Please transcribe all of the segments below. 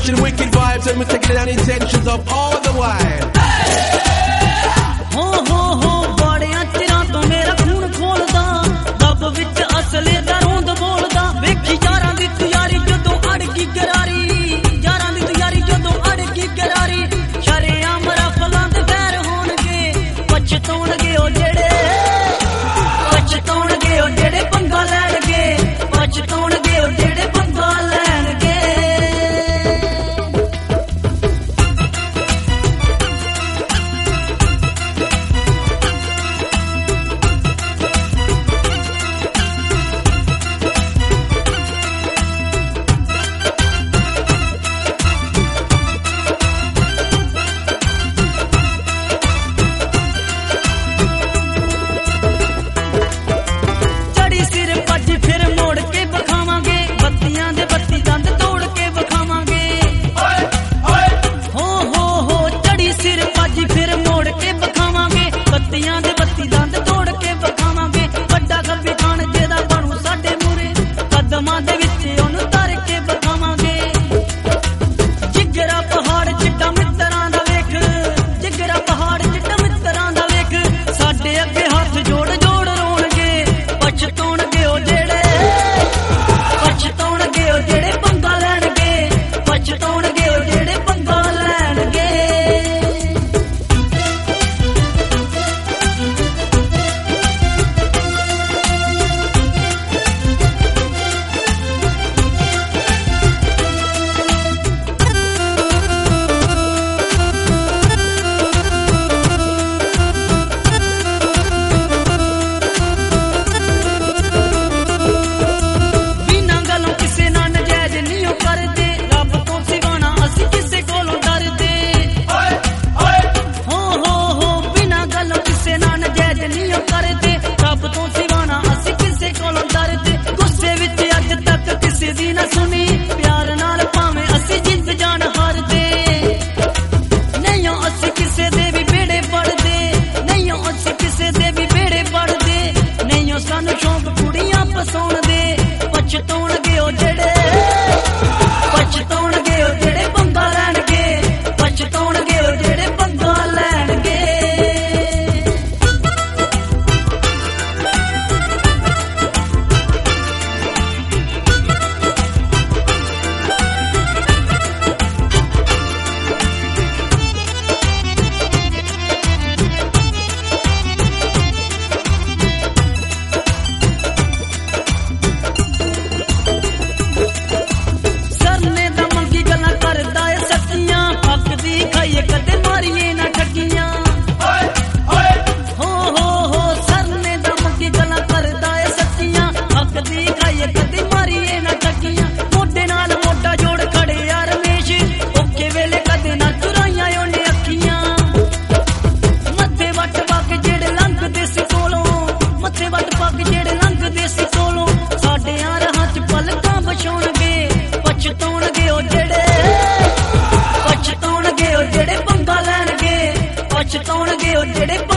mention wicked vibes and we're taking down intentions of all the while. हो बड़िया चिरां तो मेरा खून खोलदा दब विच असले दा रोंद बोलदा वेखी यारां दी तैयारी जदों अड़की गरारी यारां दी तैयारी जदों अड़की गरारी शरेआम रफलां दे पैर होणगे पछताउणगे ओ जेड़े पंगा लैणगे पछताउणगे ओ जेड़े पंगा लैणगे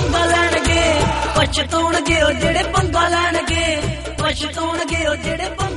पछताउणगे ओ जेड़े पंगा लैणगे पछताउणगे ओ जेड़े पंगा